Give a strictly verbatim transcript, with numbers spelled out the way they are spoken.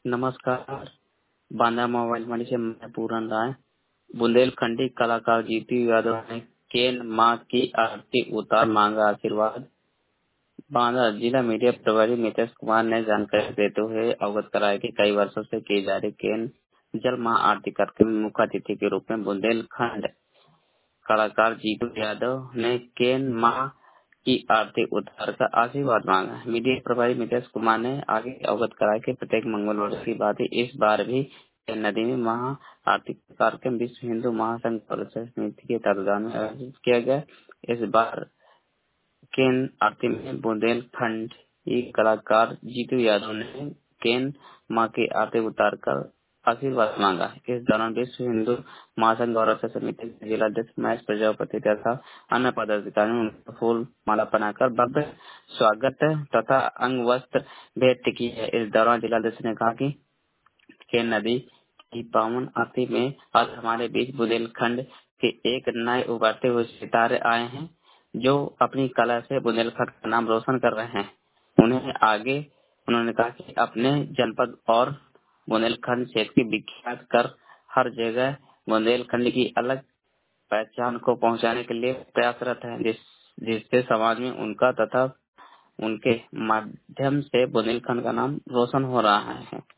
नमस्कार। बांदा मोबाइल मंडी से मैं पूरन राय। बुंदेलखंडी कलाकार जीतू यादव ने केन मां की आरती उतार मांगा आशीर्वाद। बांदा जिला मीडिया प्रभारी मितेश कुमार ने जानकारी देते हुए अवगत कराया कि कई वर्षों से की जा रही केन जल मां आरती कार्यक्रम में मुख्य अतिथि के रूप में बुंदेलखंड कलाकार जीतू यादव ने केन मां की आरती उतार कर आशीर्वाद मांगा। मीडिया प्रभारी मितेश कुमार ने आगे अवगत कराया कि प्रत्येक मंगलवार की बात इस बार भी केन नदी में महा आरती कार्यक्रम विश्व हिंदू महासंघ परिषद समिति के तत्वाधान में आयोजित किया गया। इस बार केन आरती में बुंदेलखंड की कलाकार जीतू यादव ने केन मां की आरती उतार कर आशीर्वाद मांगा। इस दौरान विश्व हिंदू महासंघ गौरव समिति के जिलाध्यक्ष महेश प्रजापति तथा अन्य पदाधिकारियों ने उनको फूल माला बनाकर भव्य स्वागत तथा अंग वस्त्र भेंट की है। इस दौरान जिलाध्यक्ष ने कहा कि केन नदी की पावन आरती में आज हमारे बीच बुंदेलखंड के एक नए उभरते हुए सितारे आए हैं जो अपनी कला से बुंदेलखंड का नाम रोशन कर रहे हैं। उन्हें आगे उन्होंने कहा कि अपने जनपद और बुंदेलखंड क्षेत्र की विख्यात कर हर जगह बुंदेलखंड की अलग पहचान को पहुंचाने के लिए प्रयासरत है, जिस जिससे समाज में उनका तथा उनके माध्यम से बुंदेलखंड का नाम रोशन हो रहा है।